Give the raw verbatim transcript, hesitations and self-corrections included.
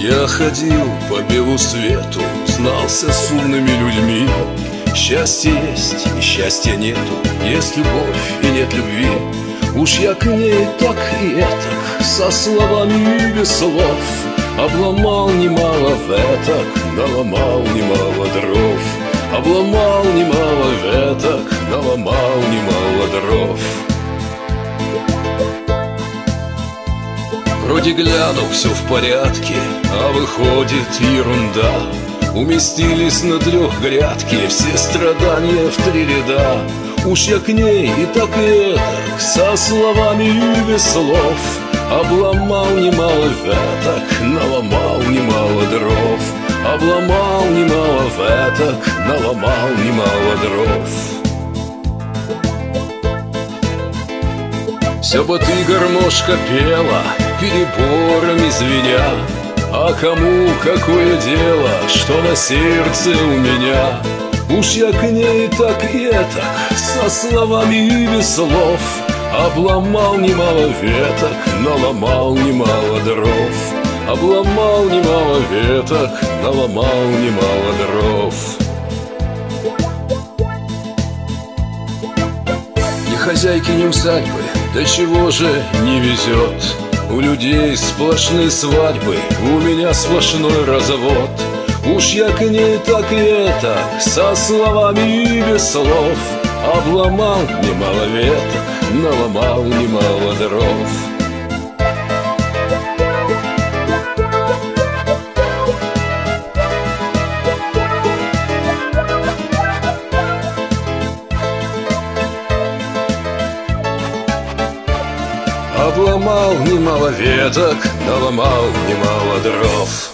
Я ходил по белу свету, знался с умными людьми. Счастье есть и счастья нету, есть любовь и нет любви. Уж я к ней так и этак, со словами и без слов, обломал немало веток, наломал немало дров. Обломал немало веток, наломал немало дров. Вроде гляну, все в порядке, а выходит ерунда. Уместились на трех грядке все страдания в три ряда. Уж я к ней и так и этак, со словами и без слов, обломал немало веток, наломал немало дров. Обломал немало веток, наломал немало дров. Все бы ты, гармошка, пела, переборами звеня, а кому какое дело, что на сердце у меня? Уж я к ней так и этак, со словами и без слов, обломал немало веток, наломал немало дров. Обломал немало веток, наломал немало дров. Ни хозяйки, ни усадьбы, до чего же не везет. У людей сплошные свадьбы, у меня сплошной развод. Уж я к ней так и этак, со словами и без слов, обломал немало веток, наломал немало дров. Обломал немало веток, наломал немало дров.